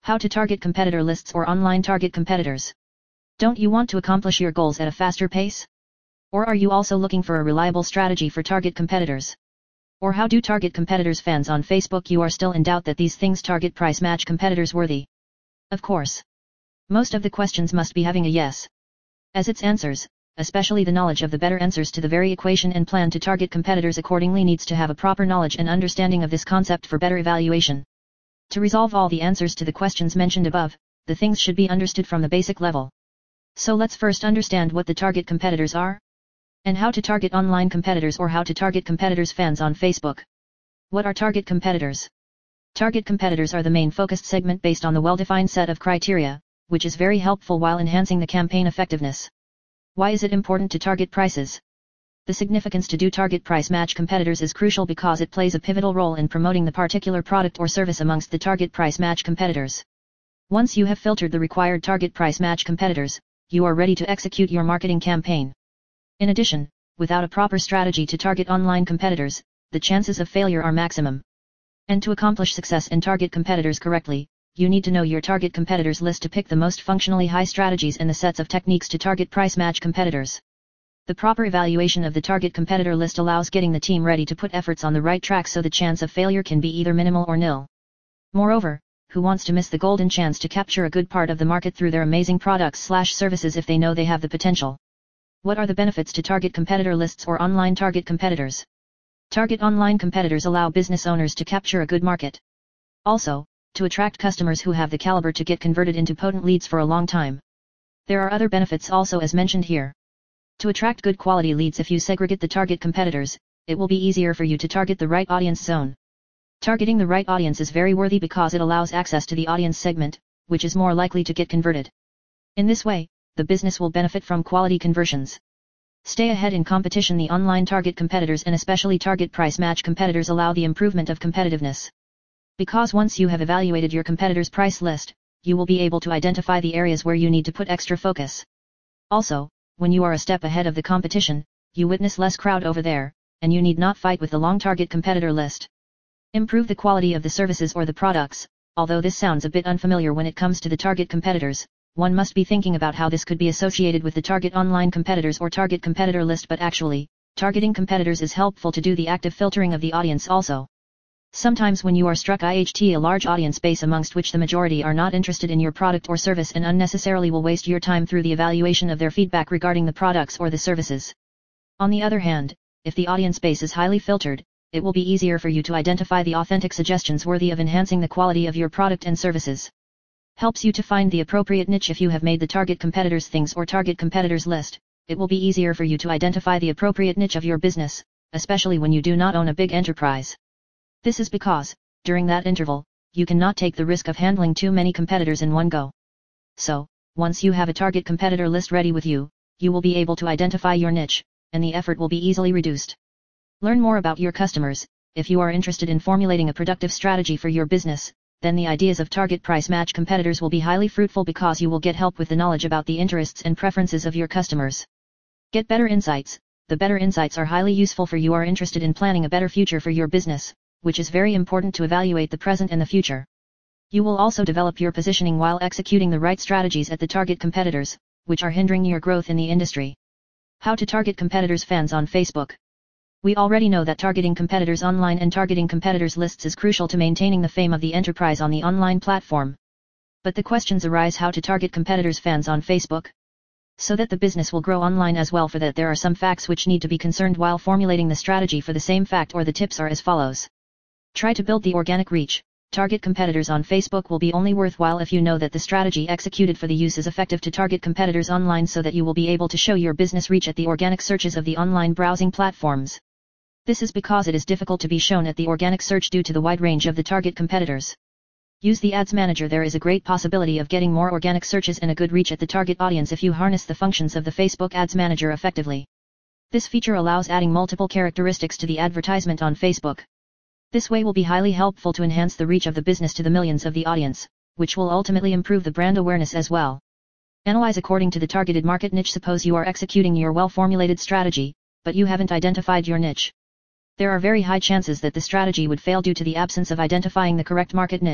How to target competitor lists or online target competitors. Don't you want to accomplish your goals at a faster pace? Or are you also looking for a reliable strategy for target competitors? Or how do target competitors fans on Facebook? You are still in doubt that these things target price match competitors worthy? Of course. Most of the questions must be having a yes as its answers, especially the knowledge of the better answers to the very equation and plan to target competitors accordingly needs to have a proper knowledge and understanding of this concept for better evaluation. To resolve all the answers to the questions mentioned above, the things should be understood from the basic level. So let's first understand what the target competitors are, and how to target online competitors or how to target competitors fans on Facebook. What are target competitors? Target competitors are the main focused segment based on the well-defined set of criteria, which is very helpful while enhancing the campaign effectiveness. Why is it important to target prices? The significance to do target price match competitors is crucial because it plays a pivotal role in promoting the particular product or service amongst the target price match competitors. Once you have filtered the required target price match competitors, you are ready to execute your marketing campaign. In addition, without a proper strategy to target online competitors, the chances of failure are maximum. And to accomplish success in target competitors correctly, you need to know your target competitors list to pick the most functionally high strategies and the sets of techniques to target price match competitors. The proper evaluation of the target competitor list allows getting the team ready to put efforts on the right track so the chance of failure can be either minimal or nil. Moreover, who wants to miss the golden chance to capture a good part of the market through their amazing products/services if they know they have the potential? What are the benefits to target competitor lists or online target competitors? Target online competitors allow business owners to capture a good market. Also, to attract customers who have the caliber to get converted into potent leads for a long time. There are other benefits also as mentioned here. To attract good quality leads, if you segregate the target competitors, it will be easier for you to target the right audience zone. Targeting the right audience is very worthy because it allows access to the audience segment, which is more likely to get converted. In this way, the business will benefit from quality conversions. Stay ahead in competition. The online target competitors and especially target price match competitors allow the improvement of competitiveness. Because once you have evaluated your competitors' price list, you will be able to identify the areas where you need to put extra focus. Also, when you are a step ahead of the competition, you witness less crowd over there, and you need not fight with the long target competitor list. Improve the quality of the services or the products. Although this sounds a bit unfamiliar when it comes to the target competitors, one must be thinking about how this could be associated with the target online competitors or target competitor list. But actually, targeting competitors is helpful to do the active filtering of the audience also. Sometimes when you are struck a large audience base amongst which the majority are not interested in your product or service and unnecessarily will waste your time through the evaluation of their feedback regarding the products or the services. On the other hand, if the audience base is highly filtered, it will be easier for you to identify the authentic suggestions worthy of enhancing the quality of your product and services. Helps you to find the appropriate niche. If you have made the target competitors things or target competitors list, it will be easier for you to identify the appropriate niche of your business, especially when you do not own a big enterprise. This is because, during that interval, you cannot take the risk of handling too many competitors in one go. So, once you have a target competitor list ready with you, you will be able to identify your niche, and the effort will be easily reduced. Learn more about your customers. If you are interested in formulating a productive strategy for your business, then the ideas of target price match competitors will be highly fruitful because you will get help with the knowledge about the interests and preferences of your customers. Get better insights. The better insights are highly useful for you are interested in planning a better future for your business, which is very important to evaluate the present and the future. You will also develop your positioning while executing the right strategies at the target competitors, which are hindering your growth in the industry. How to target competitors fans on Facebook. We already know that targeting competitors online and targeting competitors lists is crucial to maintaining the fame of the enterprise on the online platform. But the questions arise: how to target competitors fans on Facebook, so that the business will grow online as well. For that, there are some facts which need to be concerned while formulating the strategy for the same fact, or the tips are as follows. Try to build the organic reach. Target competitors on Facebook will be only worthwhile if you know that the strategy executed for the use is effective to target competitors online, so that you will be able to show your business reach at the organic searches of the online browsing platforms. This is because it is difficult to be shown at the organic search due to the wide range of the target competitors. Use the Ads Manager. There is a great possibility of getting more organic searches and a good reach at the target audience if you harness the functions of the Facebook Ads Manager effectively. This feature allows adding multiple characteristics to the advertisement on Facebook. This way will be highly helpful to enhance the reach of the business to the millions of the audience, which will ultimately improve the brand awareness as well. Analyze according to the targeted market niche. Suppose you are executing your well-formulated strategy, but you haven't identified your niche. There are very high chances that the strategy would fail due to the absence of identifying the correct market niche,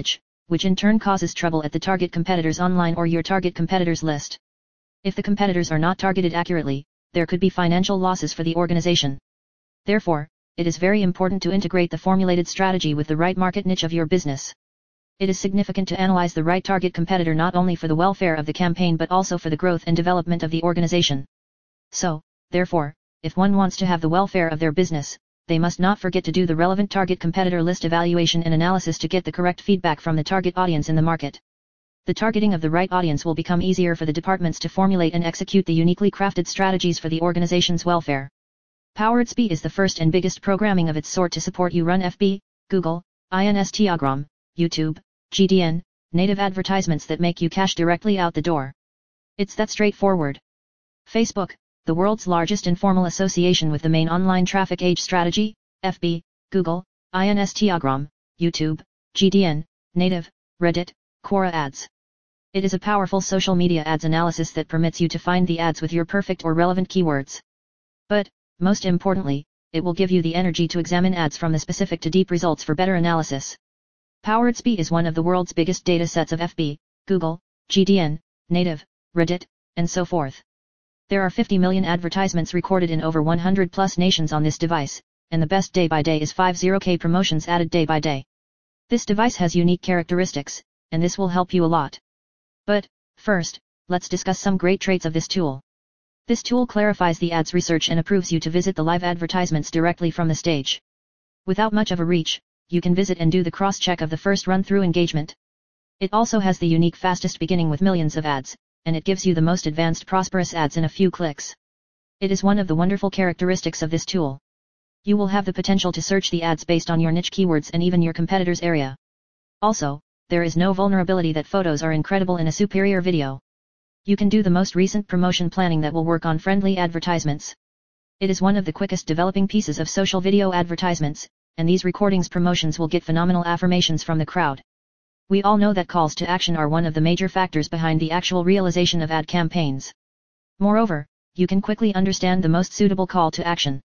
which in turn causes trouble at the target competitors online or your target competitors list. If the competitors are not targeted accurately, there could be financial losses for the organization. Therefore, it is very important to integrate the formulated strategy with the right market niche of your business. It is significant to analyze the right target competitor not only for the welfare of the campaign but also for the growth and development of the organization. So, therefore, if one wants to have the welfare of their business, they must not forget to do the relevant target competitor list evaluation and analysis to get the correct feedback from the target audience in the market. The targeting of the right audience will become easier for the departments to formulate and execute the uniquely crafted strategies for the organization's welfare. PoweredSP is the first and biggest programming of its sort to support you run FB, Google, Instagram, YouTube, GDN, native advertisements that make you cash directly out the door. It's that straightforward. Facebook, the world's largest informal association with the main online traffic age strategy, FB, Google, Instagram, YouTube, GDN, native, Reddit, Quora ads. It is a powerful social media ads analysis that permits you to find the ads with your perfect or relevant keywords. But, most importantly, it will give you the energy to examine ads from the specific to deep results for better analysis. PoweredSP is one of the world's biggest data sets of FB, Google, GDN, native, Reddit, and so forth. There are 50 million advertisements recorded in over 100 plus nations on this device, and the best day by day is 50K promotions added day by day. This device has unique characteristics, and this will help you a lot. But, first, let's discuss some great traits of this tool. This tool clarifies the ads research and approves you to visit the live advertisements directly from the stage. Without much of a reach, you can visit and do the cross-check of the first run-through engagement. It also has the unique fastest beginning with millions of ads, and it gives you the most advanced prosperous ads in a few clicks. It is one of the wonderful characteristics of this tool. You will have the potential to search the ads based on your niche keywords and even your competitor's area. Also, there is no vulnerability that photos are incredible in a superior video. You can do the most recent promotion planning that will work on friendly advertisements. It is one of the quickest developing pieces of social video advertisements, and these recordings promotions will get phenomenal affirmations from the crowd. We all know that calls to action are one of the major factors behind the actual realization of ad campaigns. Moreover, you can quickly understand the most suitable call to action.